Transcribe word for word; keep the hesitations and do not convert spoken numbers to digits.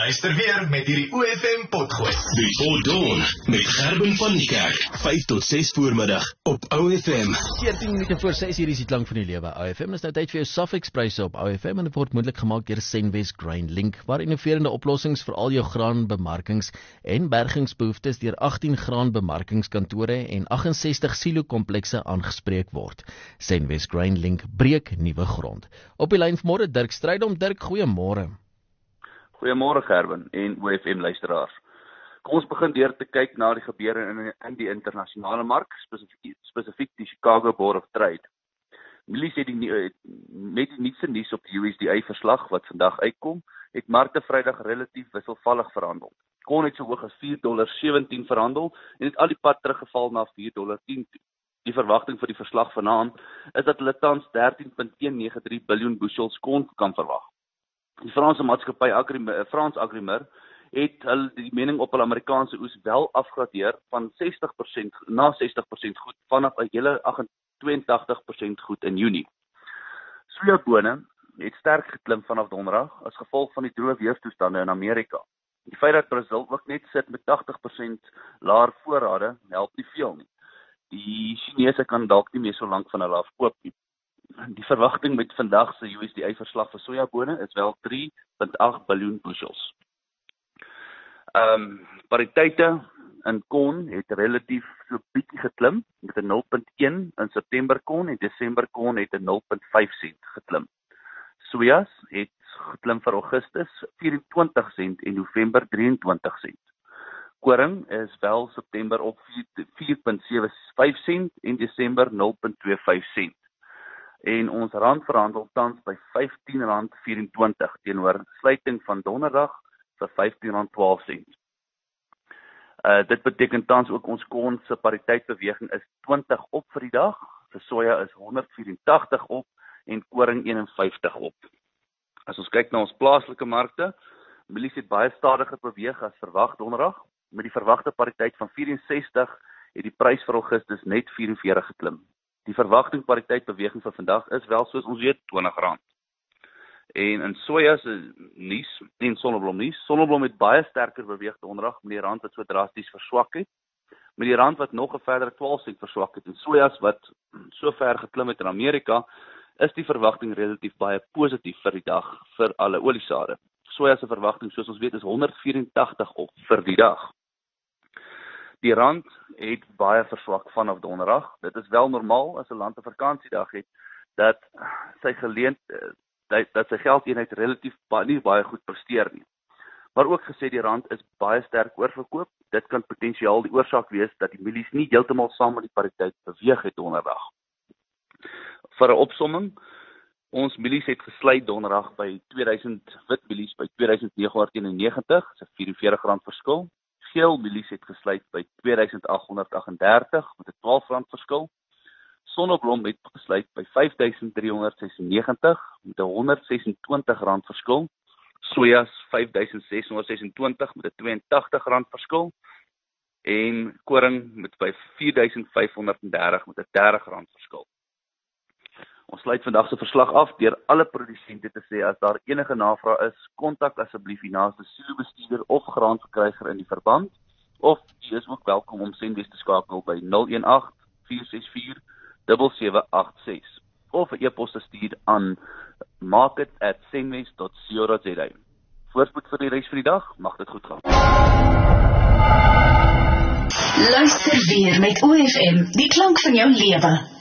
Luister weer met hierdie O F M potgooi. Before Dawn met Gerben van die Kerk, vyf tot ses voormiddag op O F M. veertien minute voor ses hier is die klank van die lewe. O F M is nou tyd vir jou Safex pryse op O F M en dit word moontlik gemaak deur Senwes Grain Link, waar innoverende oplossings vir al jou graanbemarkings en bergingsbehoeftes deur agttien graanbemarkingskantore en agt ses silo komplekse aangespreek word. Senwes Grain Link breek nuwe grond. Op die lyn vanmôre Dirk Strydom. Dirk, goeiemôre. Goeiemôre Gerben en O F M luisteraars. Kom ons begin deur te kyk na die gebeure in, in die internasionale mark, spesifiek, spesifiek die Chicago Board of Trade. Milies het die, met die nuutste nuus op die U S D A verslag wat vandag uitkom, het markte Vrydag relatief wisselvallig verhandel. Kon het so hoog as vier dollar sewentien verhandel en het al die pad teruggeval na vier dollar tien toe. Die verwagting vir die verslag vanaand is dat hulle tans dertien komma een nege drie biljoen bushels korn kan verwag. Die Franse maatskappy Agrimer, Frans Agrimer het hulle die mening op hulle Amerikaanse oes wel afgradeer van sestig persent na sestig persent goed vanaf 'n hele tweeëntagtig persent goed in Junie. Sojabone het sterk geklim vanaf Donderdag as gevolg van die droë weerstoestande in Amerika. Die feit dat Brazil ook net sit met agtig persent laer voorrade help nie veel nie. Die Chinese kan dalk nie meer so lank van hulle af koop nie. Die verwagting met vandag se U S D A verslag vir sojabone is wel drie komma agt biljoen bushels. Ehm um, pariteite in korn het relatief so bietjie geklim met 'n nul komma een in September korn en Desember korn het 'n nul komma vyf sent geklim. Sojas het geklim vir Augustus vyf-en-twintig sent en November drie-en-twintig sent. Koring is wel September op vier komma sewe vyf sent en Desember nul komma twee vyf sent. En ons rand verhandel tans by vyftien rand vyf-en-twintig teenoor sluiting van Donderdag vir vyftien rand twaalf sent. Uh, dit beteken tans ook ons korn se pariteitbeweging is twintig op vir die dag, vir soja is honderd vyf-en-tagtig op en koring een en vyftig op. As ons kyk na ons plaaslike markte, mielies het baie stadiger beweeg as verwag Donderdag. Met die verwagte pariteit van vyf-en-sestig het die prys vir Augustus net vyf-en-veertig geklim. Die verwagting pariteitbeweging vir vandag is wel soos ons weet twintig rand. En in soja se nuus en sonneblom nuus, sonneblom het baie sterker beweeg Donderdag met die rand wat so drasties verswak het. Met die rand wat nog 'n verdere twaalf sent verswak het en sojas wat so ver geklim het in Amerika, is die verwagting relatief baie positief vir die dag vir alle oliesade. Soja se verwagting soos ons weet is honderd vyf-en-tagtig op vir die dag. Die rand het baie verswak vanaf Donderdag. Dit is wel normaal as 'n land 'n vakansiedag het dat sy geleent dat, dat sy geldeenheid relatief baie, nie baie goed presteer nie. Maar ook gesê die rand is baie sterk oorverkoop. Dit kan potensiaal die oorsaak wees dat die mielies nie heeltemal saam met die pariteit beweeg het Donderdag. Vir 'n opsomming, ons mielies het gesluit Donderdag by tweeduisend wit mielies by twee duisend nege honderd eenennegentig, dis 'n vyf-en-veertig rand verskil. Geel mielies het gesluit by twee duisend agt honderd agt en dertig met 'n twaalf rand verskil. Sonneblom het gesluit by vyf duisend drie honderd sesennegentig met 'n honderd sesentwintig rand verskil. Sojas vyf duisend ses honderd sesentwintig met 'n twee en tagtig rand verskil. En koring met by vier duisend vyf honderd dertig met 'n dertig rand verskil. Ons sluit vandag se verslag af deur alle produsente te sê as daar enige navraag is, kontak asseblief die naaste silo-bestuurder of graanverkryger in die verband, of jy is ook welkom om Senwes te skakel by nul een agt vier ses vier sewe sewe agt ses of 'n e-pos te stuur aan market at senwes dot co dot za. Voorspoed vir die res van die dag, mag dit goed gaan. Luister weer met O F M, die klank van jou lewe.